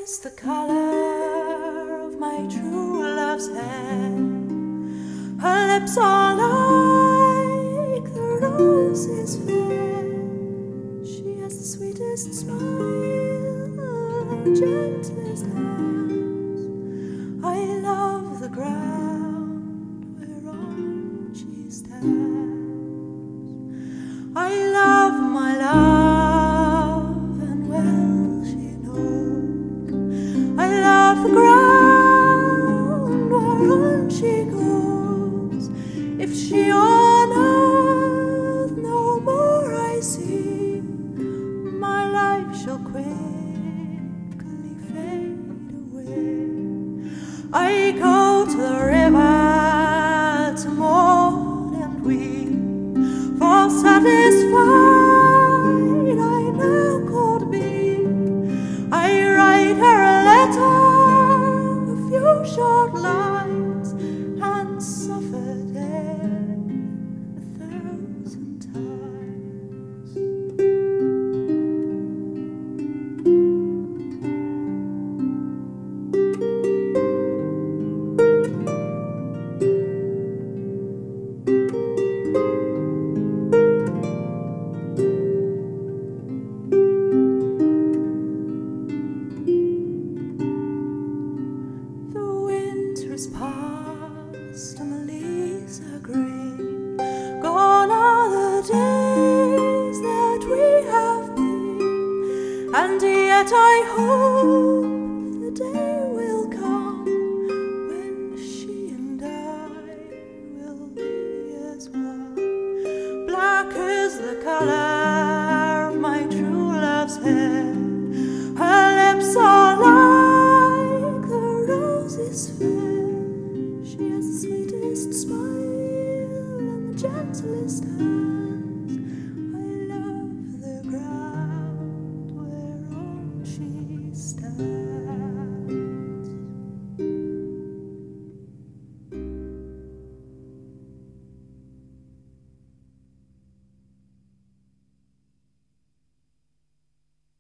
is the color of my true love's hair. Her lips are like the roses fair. She has the sweetest smile, the gentlest hands. I love the ground whereon she stands. I love my love, and well she knows. I love the ground whereon she goes. If she on earth no more I see, my life shall quickly fade away. I go to the river to mourn and weep, for satisfied I now could be. I write her a letter, a few short lines, and suffer death 1,000 times. Past and the leaves are green. Gone are the days that we have been, and yet I hope the day will come when she and I will be as one. Black is the color of my true love's hair. Her lips are like the roses fair. She has the sweetest smile and the gentlest hand.